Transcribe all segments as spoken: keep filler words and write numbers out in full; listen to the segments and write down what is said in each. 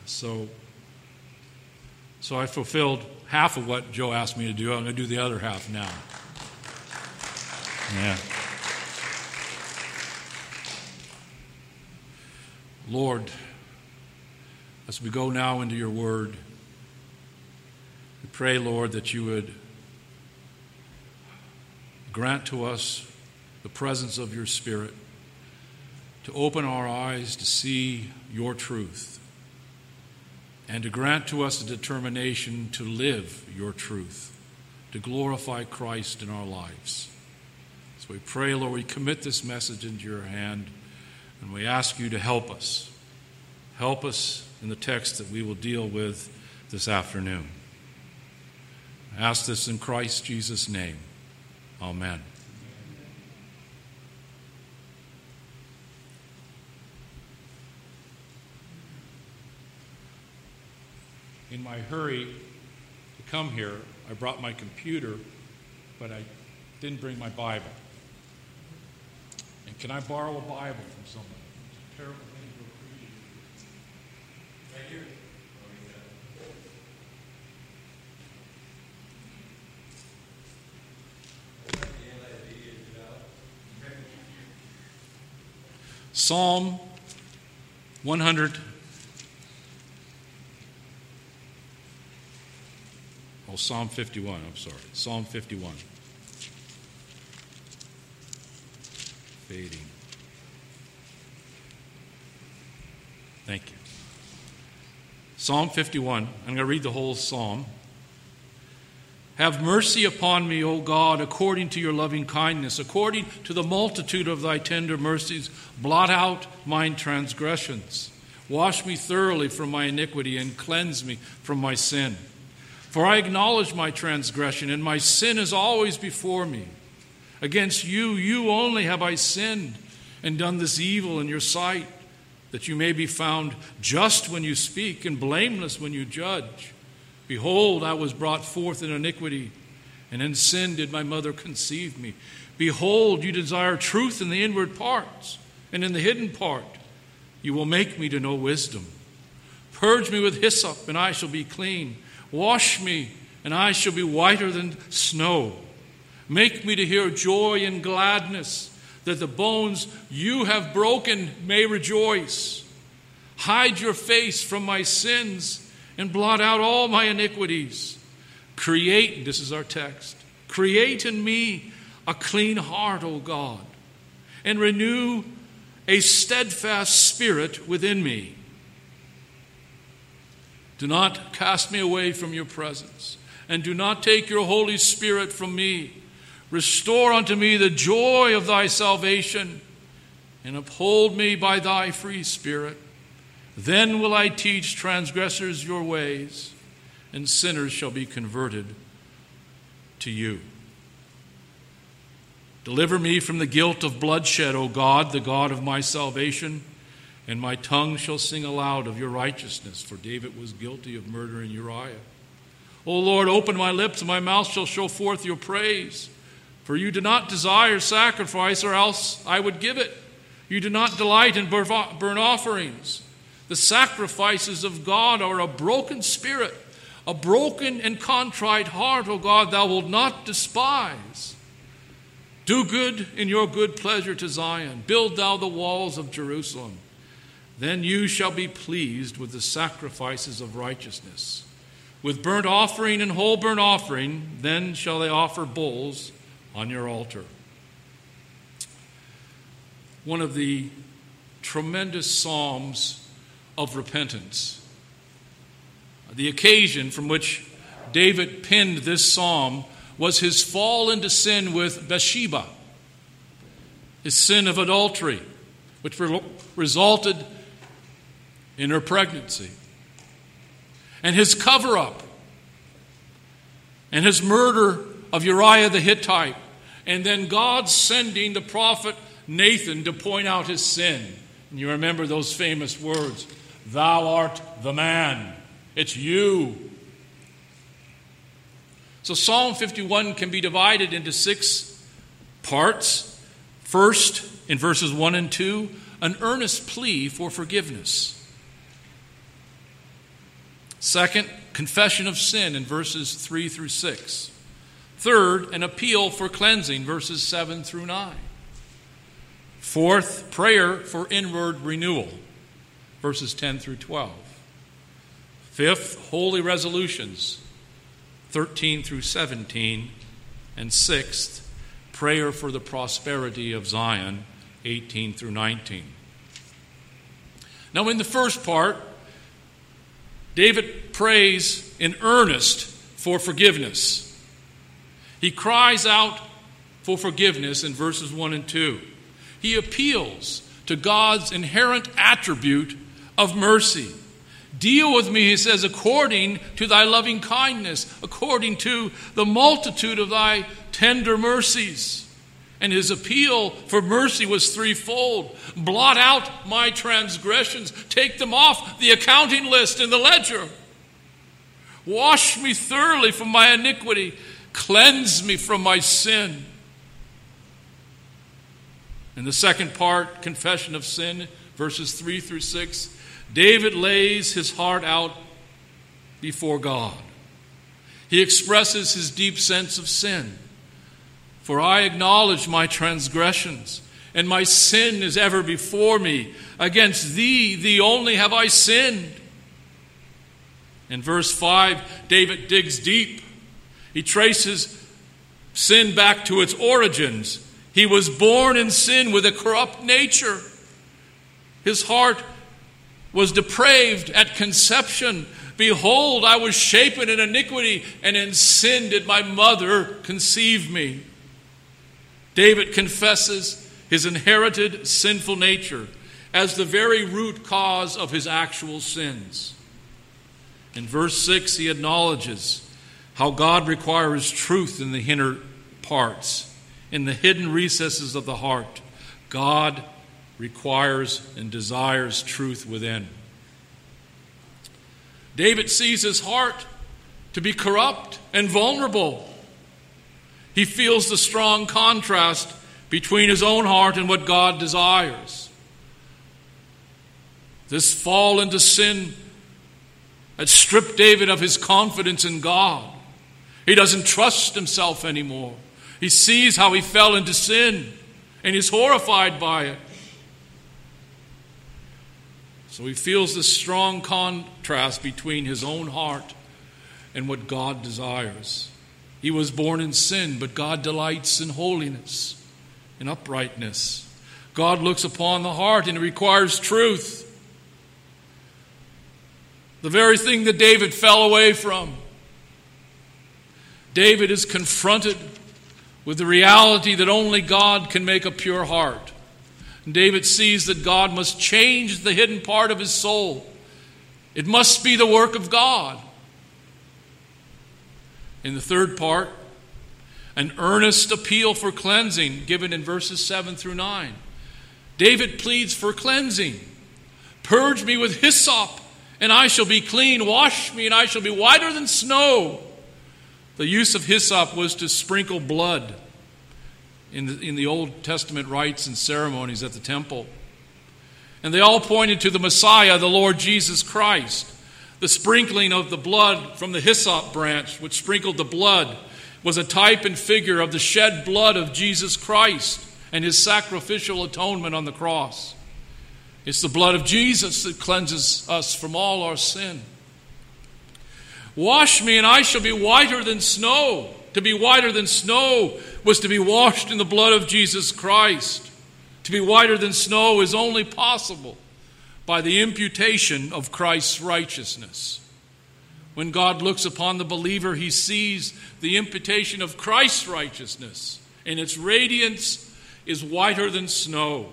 So, so I fulfilled half of what Joe asked me to do. I'm going to do the other half now. Yeah. Lord, as we go now into your word, we pray, Lord, that you would grant to us the presence of your Spirit to open our eyes to see your truth and to grant to us a determination to live your truth, to glorify Christ in our lives. So we pray, Lord, we commit this message into your hand, and we ask you to help us. Help us in the text that we will deal with this afternoon. I ask this in Christ Jesus' name. Amen. In my hurry to come here, I brought my computer, but I didn't bring my Bible. And can I borrow a Bible from someone? It's a terrible thing to appreciate. Right here. Psalm one hundred. Oh, Psalm fifty-one, I'm sorry. Psalm fifty-one. Fading. Thank you. Psalm fifty-one. I'm going to read the whole psalm. Have mercy upon me, O God, according to your loving kindness, according to the multitude of thy tender mercies. Blot out mine transgressions. Wash me thoroughly from my iniquity and cleanse me from my sin. For I acknowledge my transgression, and my sin is always before me. Against you, you only have I sinned and done this evil in your sight, that you may be found just when you speak and blameless when you judge. Behold, I was brought forth in iniquity, and in sin did my mother conceive me. Behold, you desire truth in the inward parts, and in the hidden part you will make me to know wisdom. Purge me with hyssop, and I shall be clean. Wash me, and I shall be whiter than snow. Make me to hear joy and gladness, that the bones you have broken may rejoice. Hide your face from my sins, and blot out all my iniquities. Create, this is our text, create in me a clean heart, O God, and renew a steadfast spirit within me. Do not cast me away from your presence, and do not take your Holy Spirit from me. Restore unto me the joy of thy salvation, and uphold me by thy free spirit. Then will I teach transgressors your ways, and sinners shall be converted to you. Deliver me from the guilt of bloodshed, O God, the God of my salvation, and my tongue shall sing aloud of your righteousness, for David was guilty of murdering Uriah. O Lord, open my lips, and my mouth shall show forth your praise. For you do not desire sacrifice, or else I would give it. You do not delight in burnt offerings. The sacrifices of God are a broken spirit, a broken and contrite heart, O God, thou wilt not despise. Do good in your good pleasure to Zion. Build thou the walls of Jerusalem. Then you shall be pleased with the sacrifices of righteousness. With burnt offering and whole burnt offering, then shall they offer bulls on your altar. One of the tremendous psalms of repentance. The occasion from which David penned this psalm was his fall into sin with Bathsheba, his sin of adultery, which resulted in her pregnancy, and his cover-up, and his murder of Uriah the Hittite, and then God sending the prophet Nathan to point out his sin. And you remember those famous words, "Thou art the man." It's you. So Psalm fifty-one can be divided into six parts. First, in verses one and two, an earnest plea for forgiveness. Second, confession of sin in verses three through six. Third, an appeal for cleansing, verses seven through nine. Fourth, prayer for inward renewal, verses ten through twelve. Fifth, holy resolutions, thirteen through seventeen. And sixth, prayer for the prosperity of Zion, eighteen through nineteen. Now in the first part, David prays in earnest for forgiveness. He cries out for forgiveness in verses one and two. He appeals to God's inherent attribute of mercy. Deal with me, he says, according to thy loving kindness, according to the multitude of thy tender mercies. And his appeal for mercy was threefold. Blot out my transgressions. Take them off the accounting list in the ledger. Wash me thoroughly from my iniquity. Cleanse me from my sin. In the second part, confession of sin, verses three through six, David lays his heart out before God. He expresses his deep sense of sin. For I acknowledge my transgressions, and my sin is ever before me. Against thee, thee only have I sinned. In verse five, David digs deep. He traces sin back to its origins. He was born in sin with a corrupt nature. His heart was depraved at conception. Behold, I was shapen in iniquity, and in sin did my mother conceive me. David confesses his inherited sinful nature as the very root cause of his actual sins. In verse six, he acknowledges how God requires truth in the inner parts, in the hidden recesses of the heart. God requires and desires truth within. David sees his heart to be corrupt and vulnerable. He feels the strong contrast between his own heart and what God desires. This fall into sin had stripped David of his confidence in God. He doesn't trust himself anymore. He sees how he fell into sin, and he's horrified by it. So he feels this strong contrast between his own heart and what God desires. He was born in sin, but God delights in holiness and uprightness. God looks upon the heart and requires truth. The very thing that David fell away from. David is confronted with the reality that only God can make a pure heart. And David sees that God must change the hidden part of his soul. It must be the work of God. In the third part, an earnest appeal for cleansing given in verses seven through nine. David pleads for cleansing. Purge me with hyssop, and I shall be clean. Wash me, and I shall be whiter than snow. The use of hyssop was to sprinkle blood in the, in the Old Testament rites and ceremonies at the temple. And they all pointed to the Messiah, the Lord Jesus Christ. The sprinkling of the blood from the hyssop branch, which sprinkled the blood, was a type and figure of the shed blood of Jesus Christ and his sacrificial atonement on the cross. It's the blood of Jesus that cleanses us from all our sin. Wash me, and I shall be whiter than snow. To be whiter than snow was to be washed in the blood of Jesus Christ. To be whiter than snow is only possible by the imputation of Christ's righteousness. When God looks upon the believer, he sees the imputation of Christ's righteousness, and its radiance is whiter than snow.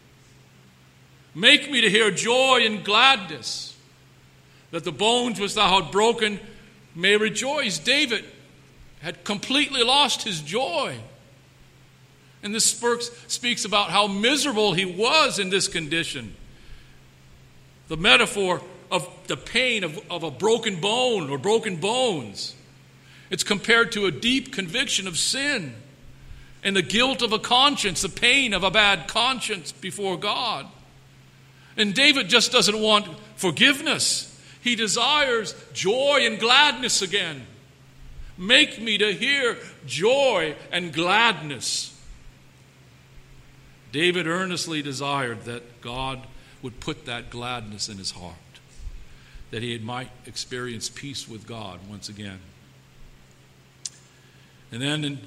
Make me to hear joy and gladness, that the bones which thou hast broken may rejoice. David had completely lost his joy. And this speaks about how miserable he was in this condition. The metaphor of the pain of, of a broken bone or broken bones. It's compared to a deep conviction of sin and the guilt of a conscience, the pain of a bad conscience before God. And David just doesn't want forgiveness. He desires joy and gladness again. Make me to hear joy and gladness. David earnestly desired that God would put that gladness in his heart, that he might experience peace with God once again. And then in,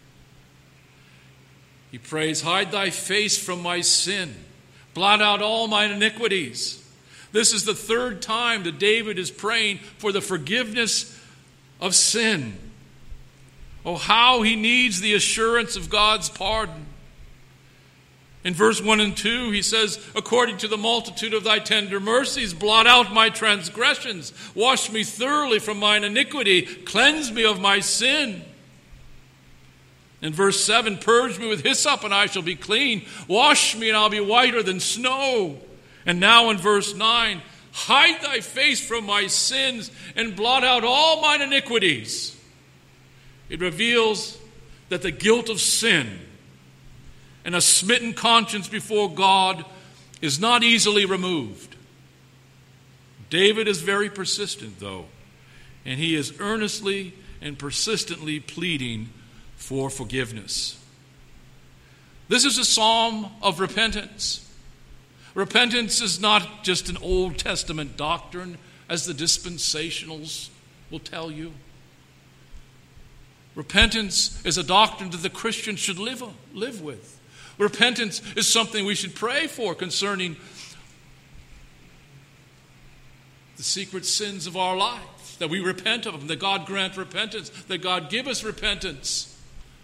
he prays, hide thy face from my sin, blot out all mine iniquities. This is the third time that David is praying for the forgiveness of sin. Oh, how he needs the assurance of God's pardon. In verse one and two, he says, according to the multitude of thy tender mercies, blot out my transgressions, wash me thoroughly from mine iniquity, cleanse me of my sin. In verse seven, purge me with hyssop and I shall be clean, wash me and I'll be whiter than snow. And now in verse nine, hide thy face from my sins and blot out all mine iniquities. It reveals that the guilt of sin and a smitten conscience before God is not easily removed. David is very persistent, though, and he is earnestly and persistently pleading for forgiveness. This is a psalm of repentance. Repentance is not just an Old Testament doctrine, as the dispensationals will tell you. Repentance is a doctrine that the Christian should live, live with. Repentance is something we should pray for concerning the secret sins of our life, that we repent of them, that God grant repentance, that God give us repentance.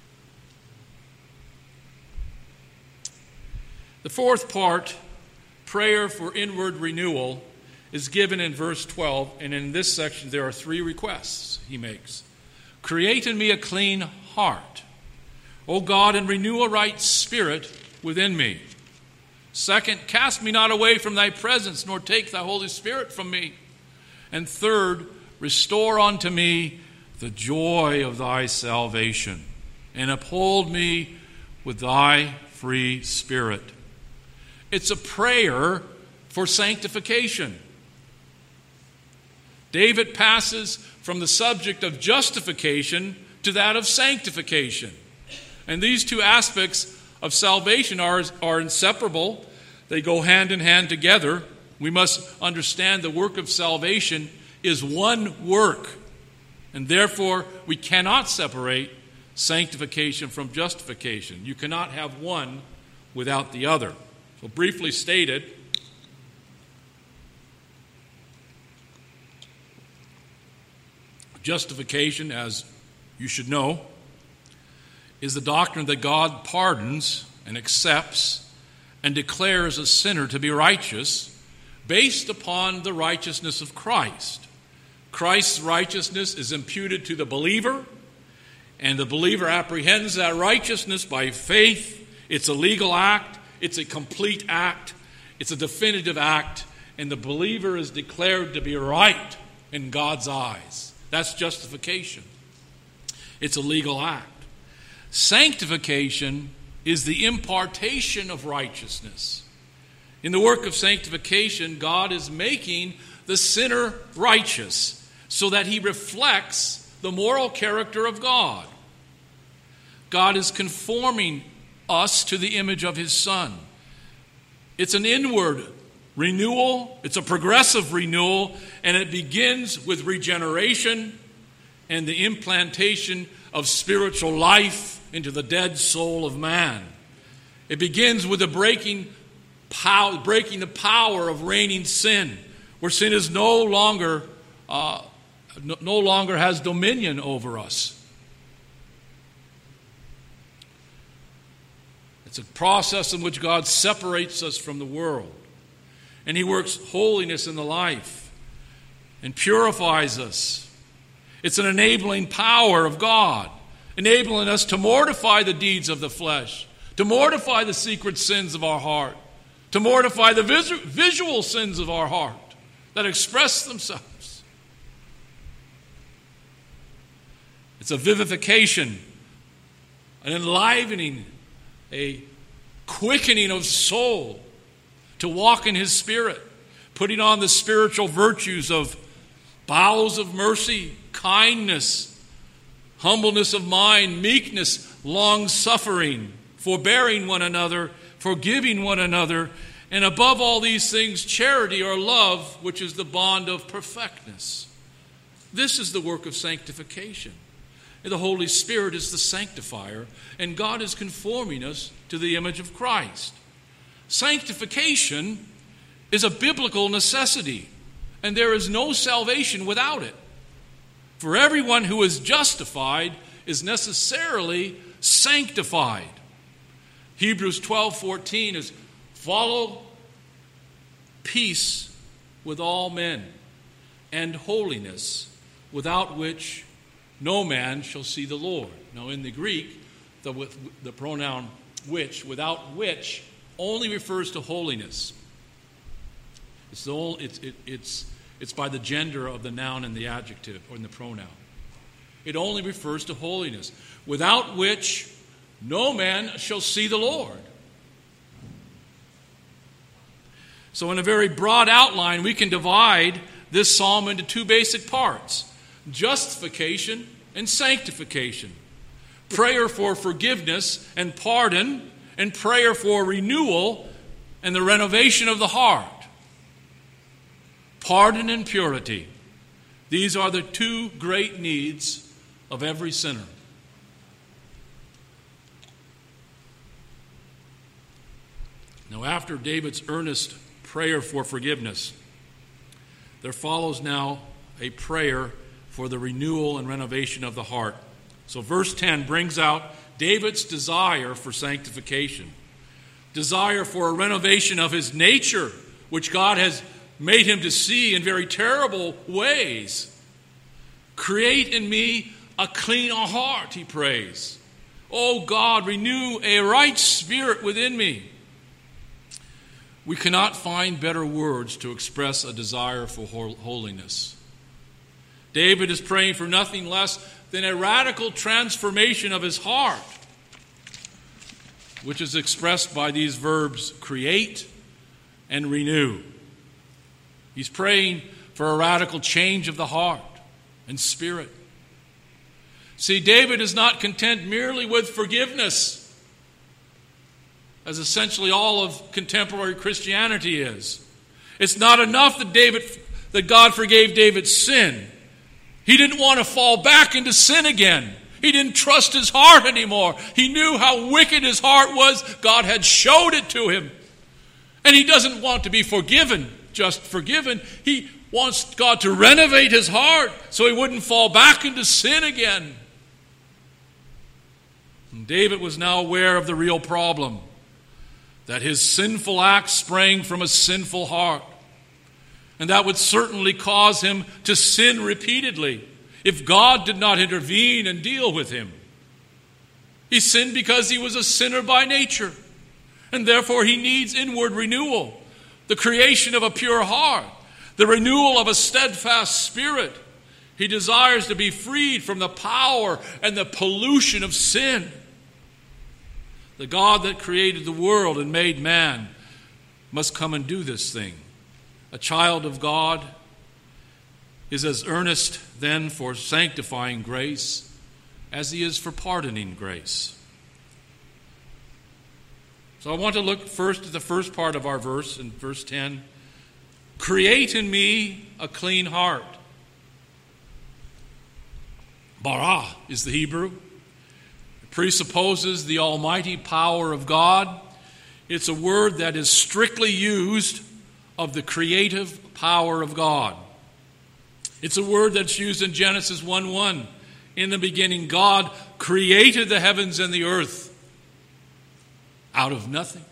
The fourth part, prayer for inward renewal, is given in verse twelve, and in this section there are three requests he makes. Create in me a clean heart, O God, and renew a right spirit within me. Second, cast me not away from thy presence, nor take thy Holy Spirit from me. And third, restore unto me the joy of thy salvation, and uphold me with thy free spirit. It's a prayer for sanctification. David passes from the subject of justification to that of sanctification. And these two aspects of salvation are, are inseparable. They go hand in hand together. We must understand the work of salvation is one work, and therefore we cannot separate sanctification from justification. You cannot have one without the other. So briefly stated, justification, as you should know, is the doctrine that God pardons and accepts and declares a sinner to be righteous based upon the righteousness of Christ. Christ's righteousness is imputed to the believer, and the believer apprehends that righteousness by faith. It's a legal act. It's a complete act. It's a definitive act, and the believer is declared to be right in God's eyes. That's justification. It's a legal act. Sanctification is the impartation of righteousness. In the work of sanctification, God is making the sinner righteous so that he reflects the moral character of God. God is conforming us to the image of his Son. It's an inward renewal. It's a progressive renewal, and it begins with regeneration and the implantation of spiritual life into the dead soul of man. It begins with the breaking power, breaking the power of reigning sin, where sin is no longer uh, no, no longer has dominion over us. It's a process in which God separates us from the world, and he works holiness in the life and purifies us. It's an enabling power of God, enabling us to mortify the deeds of the flesh, to mortify the secret sins of our heart, to mortify the vis- visual sins of our heart that express themselves. It's a vivification, an enlivening, a quickening of soul to walk in his Spirit, putting on the spiritual virtues of bowels of mercy, kindness, humbleness of mind, meekness, long-suffering, forbearing one another, forgiving one another, and above all these things, charity or love, which is the bond of perfectness. This is the work of sanctification. And the Holy Spirit is the sanctifier, and God is conforming us to the image of Christ. Sanctification is a biblical necessity, and there is no salvation without it. For everyone who is justified is necessarily sanctified. Hebrews twelve fourteen is, follow peace with all men and holiness, without which no man shall see the Lord. Now in the Greek, the, with, the pronoun which, without which, only refers to holiness. It's, the whole, it's, it, it's, it's by the gender of the noun and the adjective, or in the pronoun. It only refers to holiness, without which no man shall see the Lord. So in a very broad outline, we can divide this psalm into two basic parts: justification and sanctification. Prayer for forgiveness and pardon, and prayer for renewal and the renovation of the heart. Pardon and purity. These are the two great needs of every sinner. Now, after David's earnest prayer for forgiveness, there follows now a prayer for the renewal and renovation of the heart. So verse ten brings out David's desire for sanctification, desire for a renovation of his nature, which God has made him to see in very terrible ways. Create in me a clean heart, he prays. Oh God, renew a right spirit within me. We cannot find better words to express a desire for holiness. David is praying for nothing less than a radical transformation of his heart, which is expressed by these verbs, create and renew. He's praying for a radical change of the heart and spirit. See, David is not content merely with forgiveness, as essentially all of contemporary Christianity is. It's not enough that David, that God forgave David's sin. He didn't want to fall back into sin again. He didn't trust his heart anymore. He knew how wicked his heart was. God had showed it to him. And he doesn't want to be forgiven, just forgiven. He wants God to renovate his heart so he wouldn't fall back into sin again. And David was now aware of the real problem, that his sinful acts sprang from a sinful heart. And that would certainly cause him to sin repeatedly if God did not intervene and deal with him. He sinned because he was a sinner by nature, and therefore he needs inward renewal, the creation of a pure heart, the renewal of a steadfast spirit. He desires to be freed from the power and the pollution of sin. The God that created the world and made man must come and do this thing. A child of God is as earnest then for sanctifying grace as he is for pardoning grace. So I want to look first at the first part of our verse in verse ten. Create in me a clean heart. Bara is the Hebrew. It presupposes the almighty power of God. It's a word that is strictly used of the creative power of God. It's a word that's used in Genesis one one. In the beginning, God created the heavens and the earth out of nothing.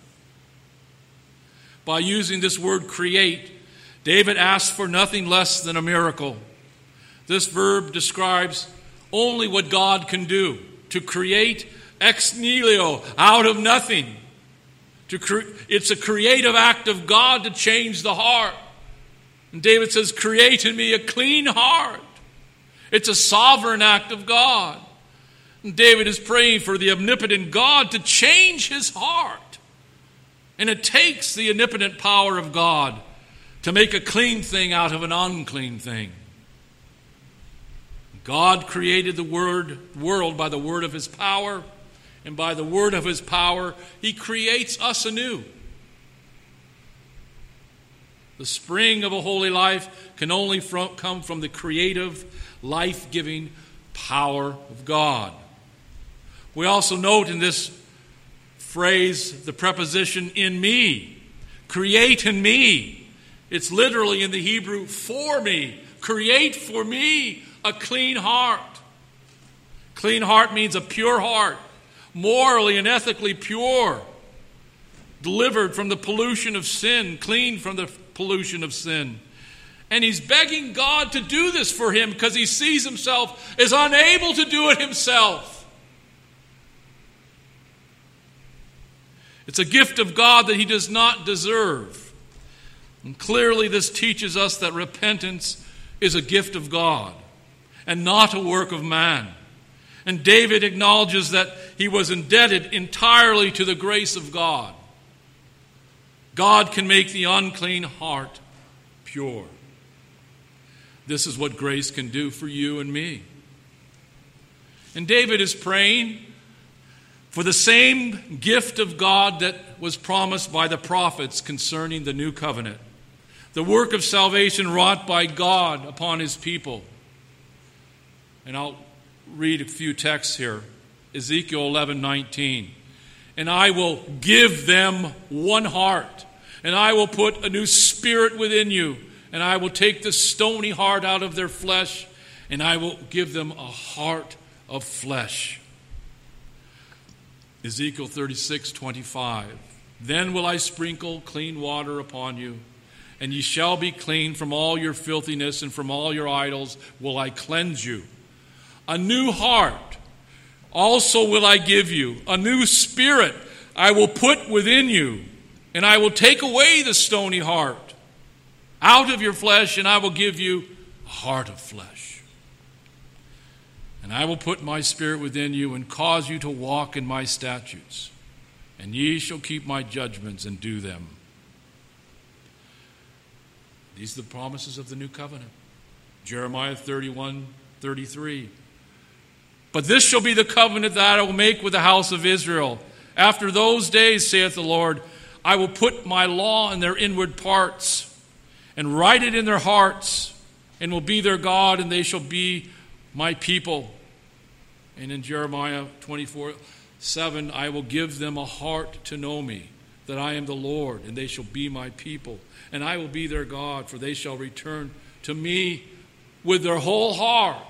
By using this word create, David asks for nothing less than a miracle. This verb describes only what God can do, to create ex nihilo, out of nothing. To cre- it's a creative act of God to change the heart. And David says, create in me a clean heart. It's a sovereign act of God. And David is praying for the omnipotent God to change his heart. And it takes the omnipotent power of God to make a clean thing out of an unclean thing. God created the word, world by the word of his power, and by the word of his power, he creates us anew. The spring of a holy life can only from, come from the creative, life-giving power of God. We also note in this phrase the preposition in me. Create in me. It's literally in the Hebrew, for me. Create for me a clean heart. Clean heart means a pure heart, morally and ethically pure, delivered from the pollution of sin, clean from the pollution of sin. And he's begging God to do this for him because he sees himself as unable to do it himself. It's a gift of God that he does not deserve. And clearly this teaches us that repentance is a gift of God and not a work of man. And David acknowledges that he was indebted entirely to the grace of God. God can make the unclean heart pure. This is what grace can do for you and me. And David is praying for the same gift of God that was promised by the prophets concerning the new covenant, the work of salvation wrought by God upon his people. And I'll read a few texts here. Ezekiel eleven nineteen. And I will give them one heart, and I will put a new spirit within you, and I will take the stony heart out of their flesh, and I will give them a heart of flesh. Ezekiel thirty-six twenty-five. Then will I sprinkle clean water upon you, and ye shall be clean from all your filthiness, and from all your idols will I cleanse you. A new heart also will I give you. A new spirit I will put within you, and I will take away the stony heart out of your flesh, and I will give you a heart of flesh. And I will put my spirit within you and cause you to walk in my statutes, and ye shall keep my judgments and do them. These are the promises of the new covenant. Jeremiah thirty-one thirty-three. But this shall be the covenant that I will make with the house of Israel. After those days, saith the Lord, I will put my law in their inward parts, and write it in their hearts, and will be their God, and they shall be my people. And in Jeremiah twenty-four seven, I will give them a heart to know me, that I am the Lord, and they shall be my people. And I will be their God, for they shall return to me with their whole heart.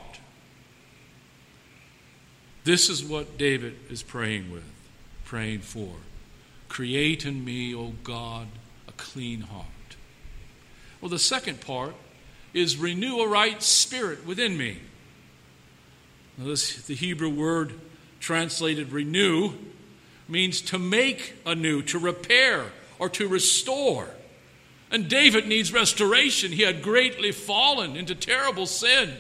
This is what David is praying with, praying for. Create in me, O God, a clean heart. Well, the second part is renew a right spirit within me. Now, this, the Hebrew word translated renew means to make anew, to repair, or to restore. And David needs restoration. He had greatly fallen into terrible sin.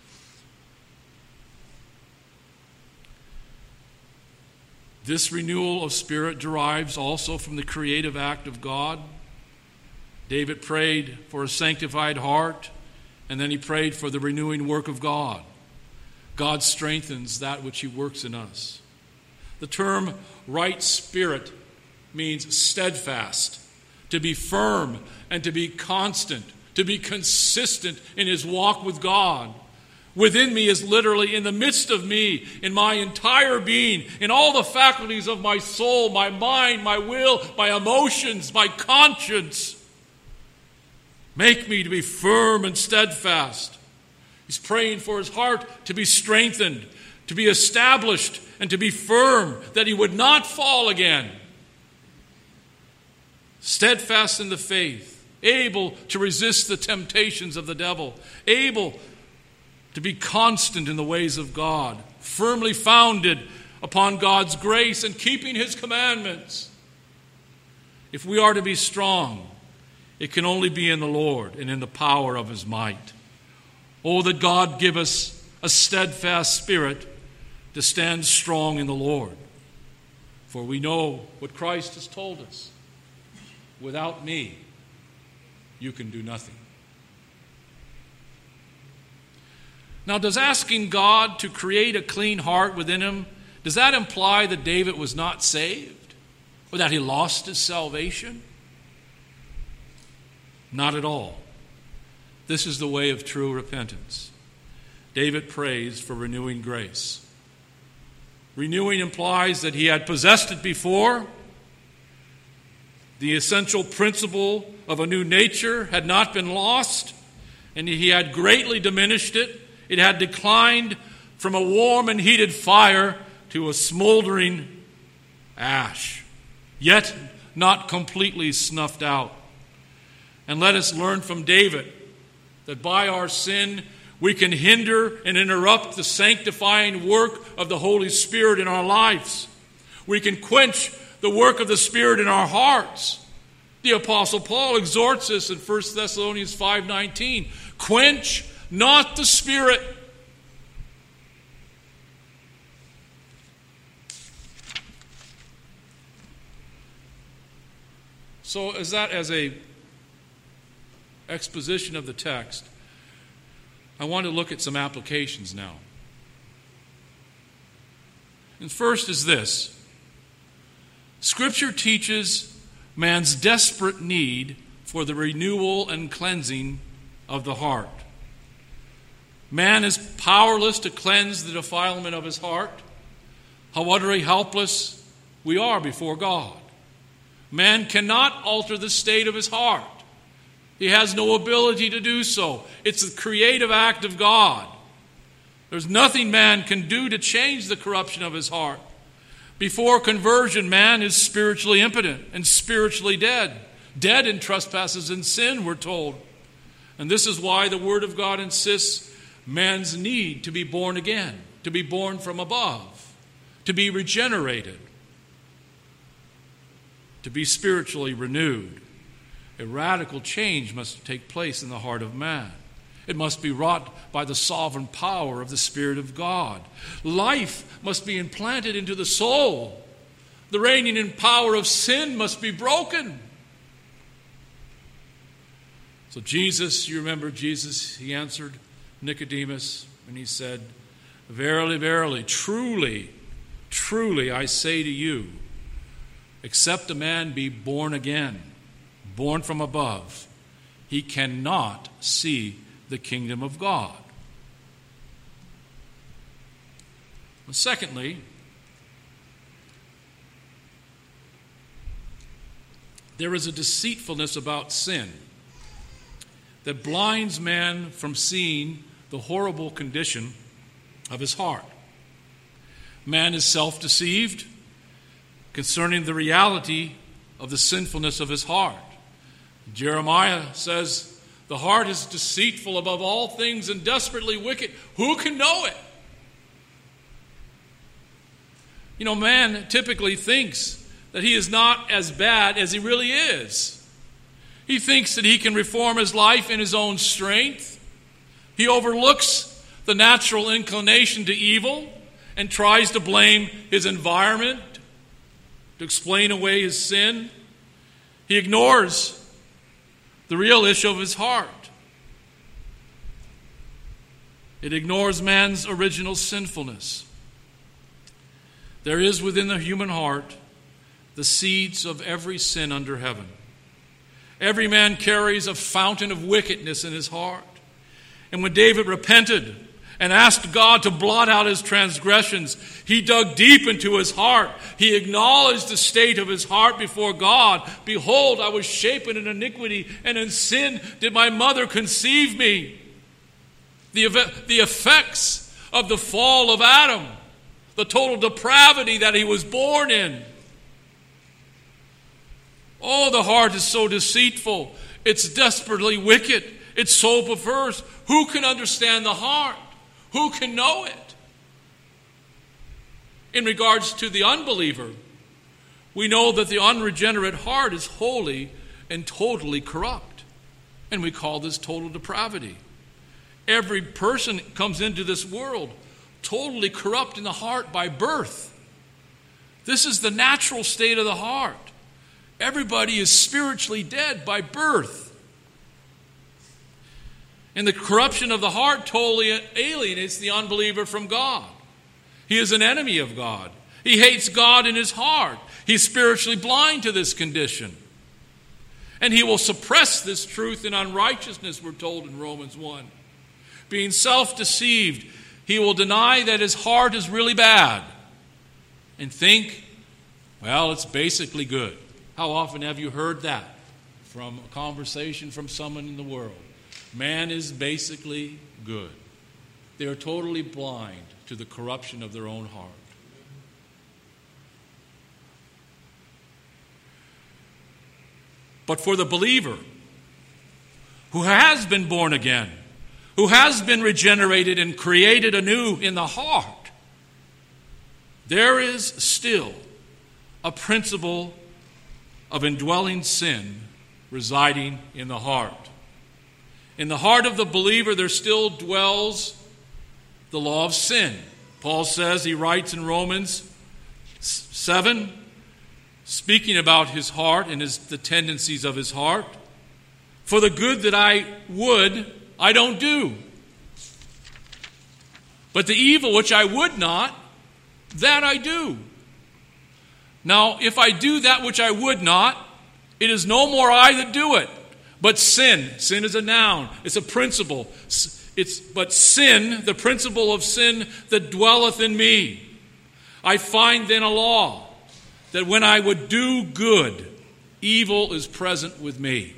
This renewal of spirit derives also from the creative act of God. David prayed for a sanctified heart, and then he prayed for the renewing work of God. God strengthens that which he works in us. The term right spirit means steadfast, to be firm and to be constant, to be consistent in his walk with God. Within me is literally in the midst of me, in my entire being, in all the faculties of my soul, my mind, my will, my emotions, my conscience. Make me to be firm and steadfast. He's praying for his heart to be strengthened, to be established, and to be firm, that he would not fall again. Steadfast in the faith, able to resist the temptations of the devil, able to be constant in the ways of God, firmly founded upon God's grace and keeping his commandments. If we are to be strong, it can only be in the Lord and in the power of his might. Oh, that God give us a steadfast spirit to stand strong in the Lord. For we know what Christ has told us. Without me, you can do nothing. Now, does asking God to create a clean heart within him, does that imply that David was not saved? Or that he lost his salvation? Not at all. This is the way of true repentance. David prays for renewing grace. Renewing implies that he had possessed it before. The essential principle of a new nature had not been lost, and he had greatly diminished it. It had declined from a warm and heated fire to a smoldering ash, yet not completely snuffed out. And let us learn from David that by our sin we can hinder and interrupt the sanctifying work of the Holy Spirit in our lives. We can quench the work of the Spirit in our hearts. The Apostle Paul exhorts us in First Thessalonians five nineteen, quench not the Spirit. So as that as a exposition of the text, I want to look at some applications now. And first is this. Scripture teaches man's desperate need for the renewal and cleansing of the heart. Man is powerless to cleanse the defilement of his heart. How utterly helpless we are before God. Man cannot alter the state of his heart. He has no ability to do so. It's a creative act of God. There's nothing man can do to change the corruption of his heart. Before conversion, man is spiritually impotent and spiritually dead. Dead in trespasses and sin, we're told. And this is why the Word of God insists man's need to be born again, to be born from above, to be regenerated, to be spiritually renewed. A radical change must take place in the heart of man. It must be wrought by the sovereign power of the Spirit of God. Life must be implanted into the soul. The reigning in power of sin must be broken. So Jesus, you remember Jesus, he answered Nicodemus and he said, verily, verily, truly, truly, I say to you, except a man be born again, born from above, he cannot see the kingdom of God. And secondly, there is a deceitfulness about sin that blinds man from seeing the horrible condition of his heart. Man is self-deceived concerning the reality of the sinfulness of his heart. Jeremiah says, the heart is deceitful above all things and desperately wicked. Who can know it? You know, man typically thinks that he is not as bad as he really is. He thinks that he can reform his life in his own strength. He overlooks the natural inclination to evil and tries to blame his environment to explain away his sin. He ignores the real issue of his heart. It ignores man's original sinfulness. There is within the human heart the seeds of every sin under heaven. Every man carries a fountain of wickedness in his heart. And when David repented and asked God to blot out his transgressions, he dug deep into his heart. He acknowledged the state of his heart before God. Behold, I was shapen in iniquity, and in sin did my mother conceive me. The, the effects of the fall of Adam, the total depravity that he was born in. Oh, the heart is so deceitful. It's desperately wicked. It's so perverse. Who can understand the heart? Who can know it? In regards to the unbeliever, we know that the unregenerate heart is wholly and totally corrupt. And we call this total depravity. Every person comes into this world totally corrupt in the heart by birth. This is the natural state of the heart. Everybody is spiritually dead by birth. And the corruption of the heart totally alienates the unbeliever from God. He is an enemy of God. He hates God in his heart. He's spiritually blind to this condition. And he will suppress this truth in unrighteousness, we're told in Romans one. Being self-deceived, he will deny that his heart is really bad and think, well, it's basically good. How often have you heard that from a conversation from someone in the world? Man is basically good. They are totally blind to the corruption of their own heart. But for the believer who has been born again, who has been regenerated and created anew in the heart, there is still a principle of indwelling sin residing in the heart. In the heart of the believer, there still dwells the law of sin. Paul says, he writes in Romans seven, speaking about his heart and his, the tendencies of his heart, for the good that I would, I don't do. But the evil which I would not, that I do. Now, if I do that which I would not, it is no more I that do it, but sin. Sin is a noun. It's a principle. It's but sin, the principle of sin that dwelleth in me. I find then a law, that when I would do good, evil is present with me.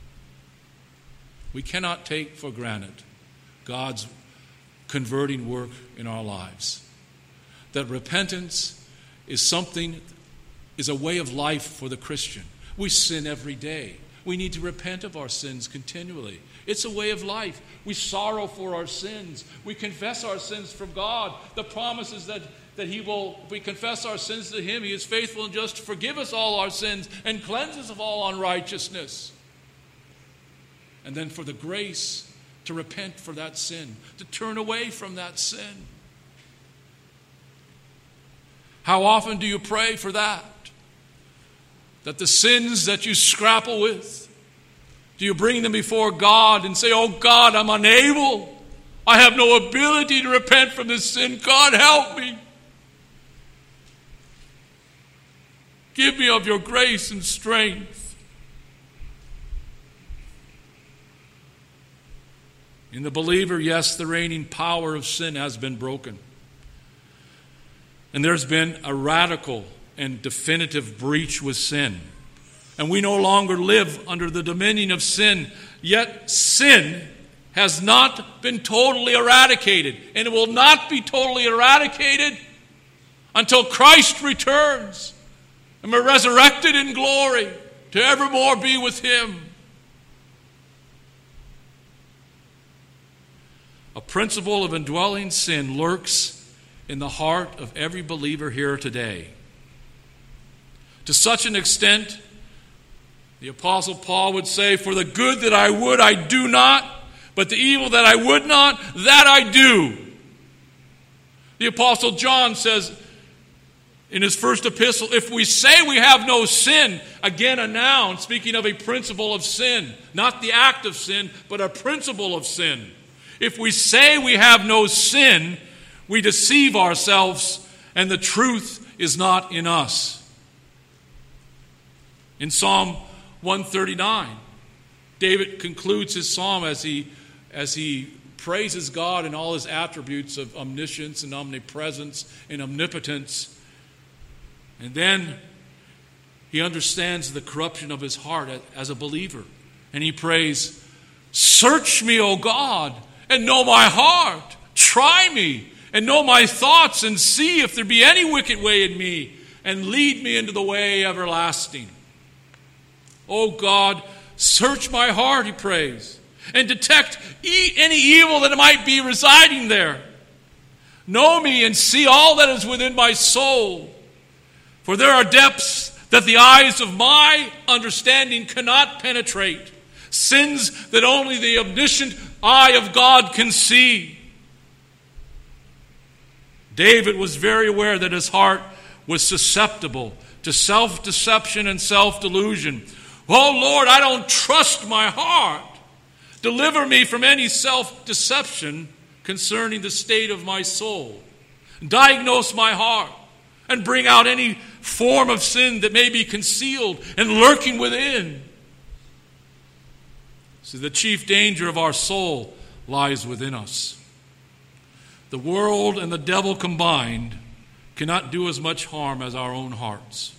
We cannot take for granted God's converting work in our lives. That repentance is something, is a way of life for the Christian. We sin every day. We need to repent of our sins continually. It's a way of life. We sorrow for our sins. We confess our sins from God. The promise is that, that He will, if we confess our sins to Him, He is faithful and just to forgive us all our sins and cleanse us of all unrighteousness. And then for the grace to repent for that sin, to turn away from that sin. How often do you pray for that? That the sins that you scrapple with, do you bring them before God and say, oh God, I'm unable. I have no ability to repent from this sin. God, help me. Give me of your grace and strength. In the believer, yes, the reigning power of sin has been broken. And there's been a radical and definitive breach with sin. And we no longer live under the dominion of sin. Yet sin has not been totally eradicated. And it will not be totally eradicated until Christ returns. And we're resurrected in glory to evermore be with Him. A principle of indwelling sin lurks in the heart of every believer here today. To such an extent, the Apostle Paul would say, for the good that I would, I do not, but the evil that I would not, that I do. The Apostle John says in his first epistle, if we say we have no sin, again a noun, speaking of a principle of sin, not the act of sin, but a principle of sin. If we say we have no sin, we deceive ourselves, and the truth is not in us. In Psalm one thirty-nine, David concludes his psalm as he, as he praises God in all His attributes of omniscience and omnipresence and omnipotence. And then he understands the corruption of his heart as a believer. And he prays, search me, O God, and know my heart. Try me and know my thoughts, and see if there be any wicked way in me, and lead me into the way everlasting. O God, search my heart, he prays, and detect e- any evil that might be residing there. Know me and see all that is within my soul. For there are depths that the eyes of my understanding cannot penetrate, sins that only the omniscient eye of God can see. David was very aware that his heart was susceptible to self-deception and self-delusion. Oh Lord, I don't trust my heart. Deliver me from any self-deception concerning the state of my soul. Diagnose my heart and bring out any form of sin that may be concealed and lurking within. So the chief danger of our soul lies within us. The world and the devil combined cannot do as much harm as our own hearts.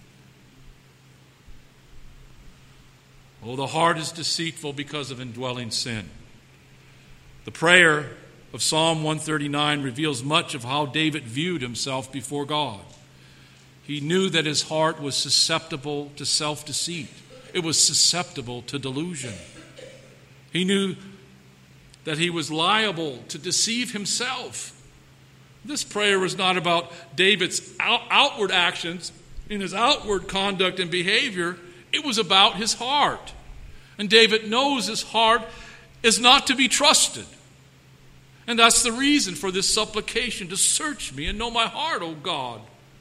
Oh, the heart is deceitful because of indwelling sin. The prayer of Psalm one thirty-nine reveals much of how David viewed himself before God. He knew that his heart was susceptible to self-deceit. It was susceptible to delusion. He knew that he was liable to deceive himself. This prayer was not about David's out- outward actions, in his outward conduct and behavior. It was about his heart. And David knows his heart is not to be trusted. And that's the reason for this supplication, to search me and know my heart, O God.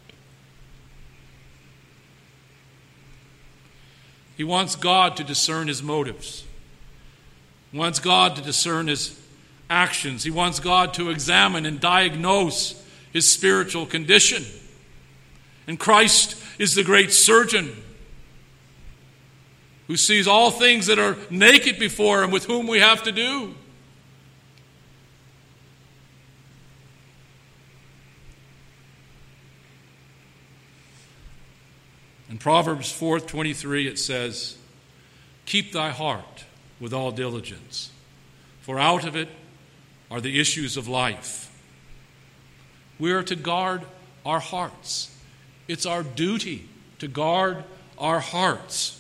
He wants God to discern his motives. He wants God to discern his actions. He wants God to examine and diagnose his spiritual condition. And Christ is the great surgeon who sees all things that are naked before him, with whom we have to do. In Proverbs four twenty-three it says, "Keep thy heart with all diligence, for out of it are the issues of life." We are to guard our hearts. It's our duty to guard our hearts.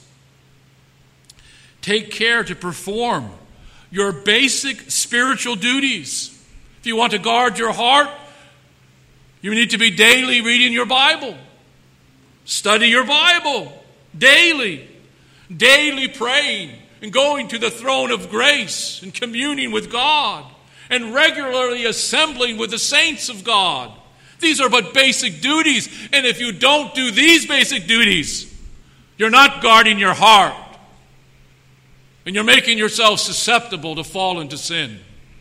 Take care to perform your basic spiritual duties. If you want to guard your heart, you need to be daily reading your Bible. Study your Bible daily. Daily praying and going to the throne of grace and communing with God and regularly assembling with the saints of God. These are but basic duties. And if you don't do these basic duties, you're not guarding your heart. And you're making yourself susceptible to fall into sin.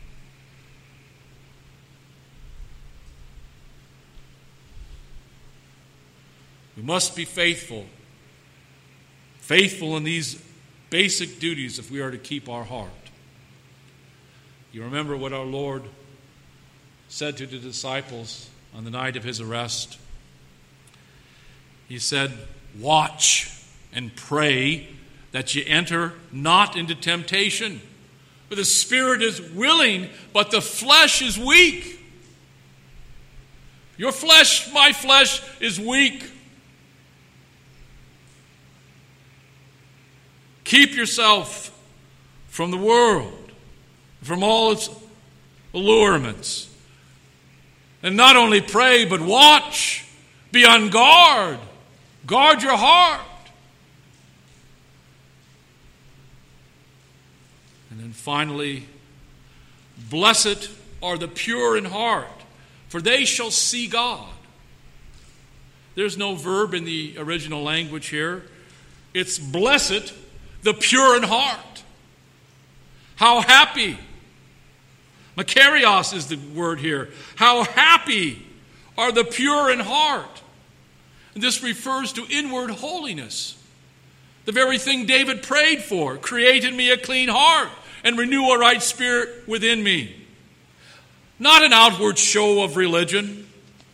We must be faithful. Faithful in these basic duties if we are to keep our heart. You remember what our Lord said to the disciples on the night of his arrest? He said, "Watch and pray that ye enter not into temptation. For the spirit is willing, but the flesh is weak." Your flesh, my flesh, is weak. Keep yourself from the world, from all its allurements. And not only pray, but watch. Be on guard. Guard your heart. And then finally, blessed are the pure in heart, for they shall see God. There's no verb in the original language here. It's blessed the pure in heart. How happy. Makarios is the word here. How happy are the pure in heart. And this refers to inward holiness. The very thing David prayed for. Create in me a clean heart and renew a right spirit within me. Not an outward show of religion.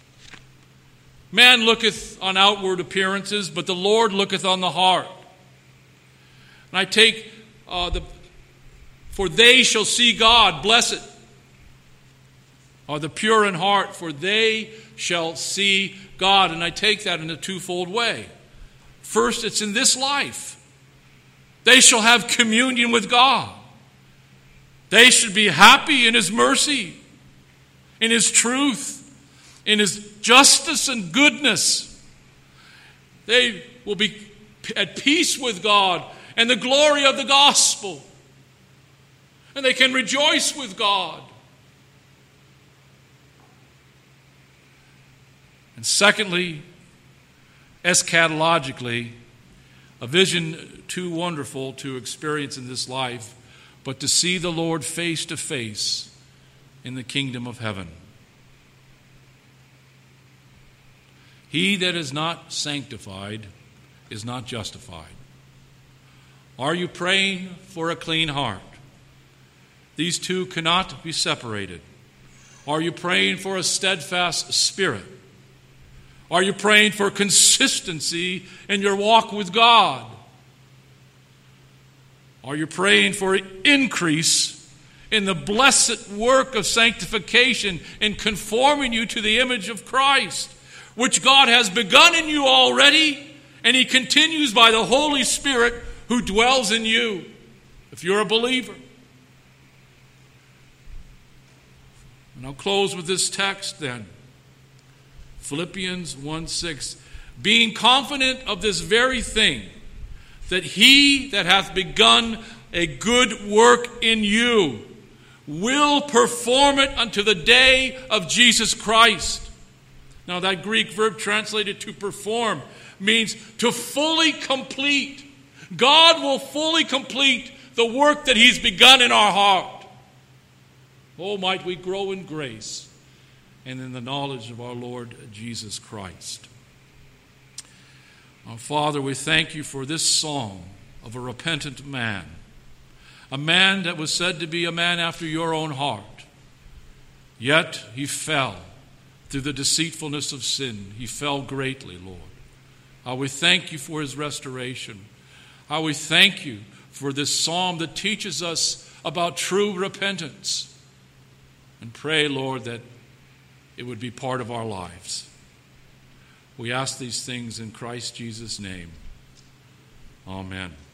Man looketh on outward appearances, but the Lord looketh on the heart. And I take uh, the, for they shall see God, blessed are the pure in heart, for they shall see God. And I take that in a twofold way. First, it's in this life. They shall have communion with God. They should be happy in His mercy, in His truth, in His justice and goodness. They will be at peace with God and the glory of the gospel. And they can rejoice with God. And secondly, eschatologically, a vision too wonderful to experience in this life, but to see the Lord face to face in the kingdom of heaven. He that is not sanctified is not justified. Are you praying for a clean heart? These two cannot be separated. Are you praying for a steadfast spirit? Are you praying for consistency in your walk with God? Are you praying for increase in the blessed work of sanctification in conforming you to the image of Christ, which God has begun in you already, and He continues by the Holy Spirit who dwells in you, if you're a believer? And I'll close with this text then. Philippians one six. Being confident of this very thing, that He that hath begun a good work in you will perform it unto the day of Jesus Christ. Now that Greek verb translated to perform means to fully complete. God will fully complete the work that He's begun in our heart. Oh, might we grow in grace and in the knowledge of our Lord Jesus Christ. Our Father, we thank You for this song of a repentant man, a man that was said to be a man after Your own heart. Yet he fell through the deceitfulness of sin. He fell greatly, Lord. How we thank You for his restoration. How we thank You for this psalm that teaches us about true repentance. And pray, Lord, that it would be part of our lives. We ask these things in Christ Jesus' name. Amen.